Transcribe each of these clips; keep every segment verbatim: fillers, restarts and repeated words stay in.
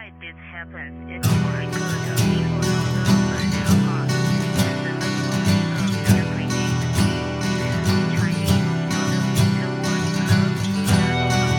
why this happens is because people don't love their heart, and the most of their creative Chinese the word love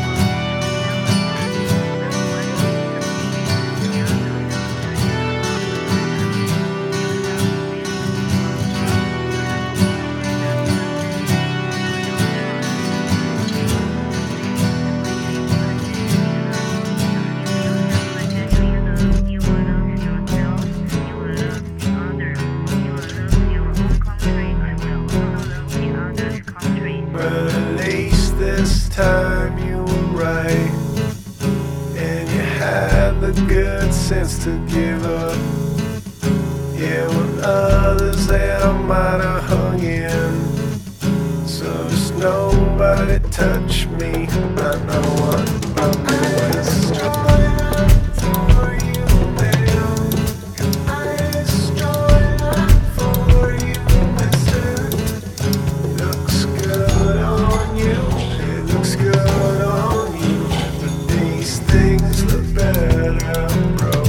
This time you were right, and you had the good sense to give up. Yeah, when others there I might have hung in, so just nobody touch me. I know what I'm doing. For you, babe. I destroy for you, mister. Looks good on you. Looks good on you, but these things look better broken.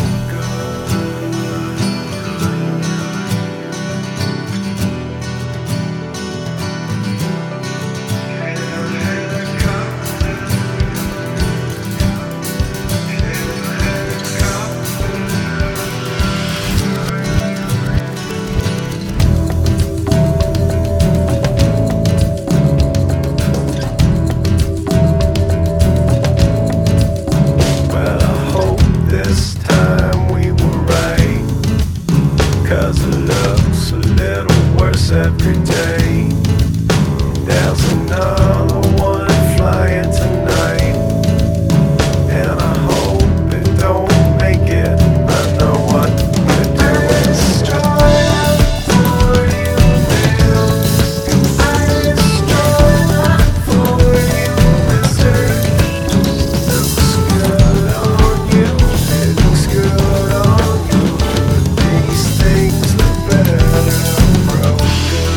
This time we were right, 'cause it looks a little worse every day. There's another one flying tonight, and I hope it don't make it. I know what we're doing. Destroy for you, babe. I destroy for you, mister. Looks good on you. Looks good on you, but these things look better broken.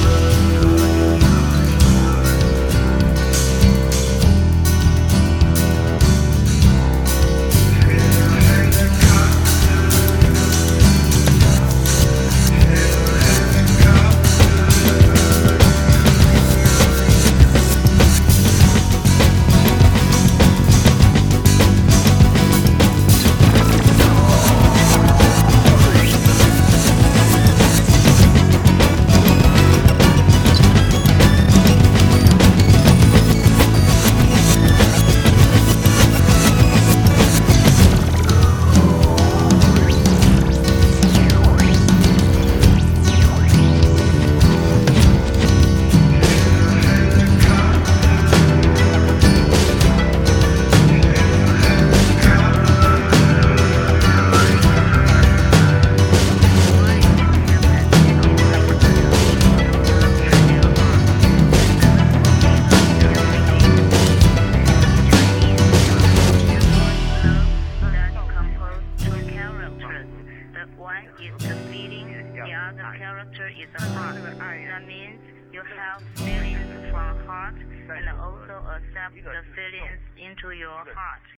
One is the feeling, the other character is a heart. That means you have feelings from heart and also accept the feelings into your heart.